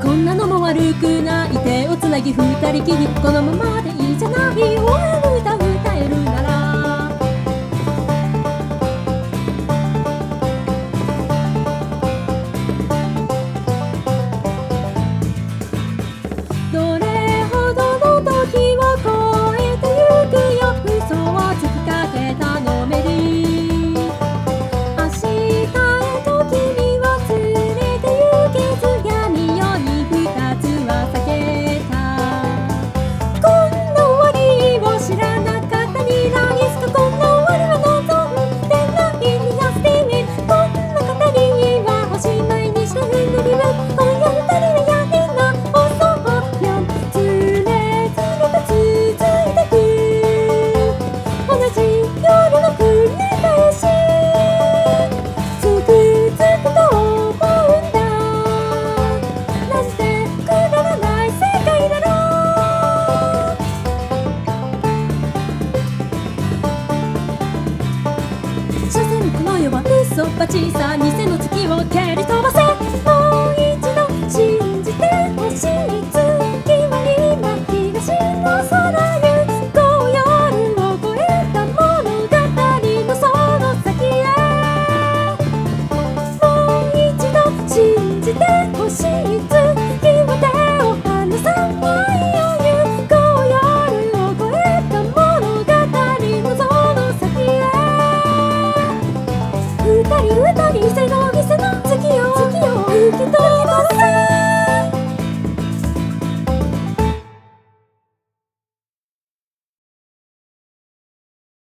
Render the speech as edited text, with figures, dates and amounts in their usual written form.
こんなのも悪くない、手をつなぎ二人きり、このままでいいじゃない、応援歌歌えるなら。どれほどの時を超えてゆくよ、嘘をつきかけたのメリー。明日へと君を連れて行けず、闇夜に二つは避けた。こんな終わりを知らなかったにライスか、こんな終わりは望んでないにやってみ、こんな語りはおしまいにしてふんぐりは、今夜二人はやりなおそうよ。つれづれと続いてく同じ夜の繰り返し、つくづくと思うんだ、なんてくだらない世界だろう。所詮この世は嘘っぱちさ、偽の月を蹴り飛ばせ。もう一度信じてほしい、月は今東の空へ、こう夜を越えた物語のその先へ。もう一度信じてほしい、月は手を離さないように、こう夜を越えた物語のその先へ。二人二人背の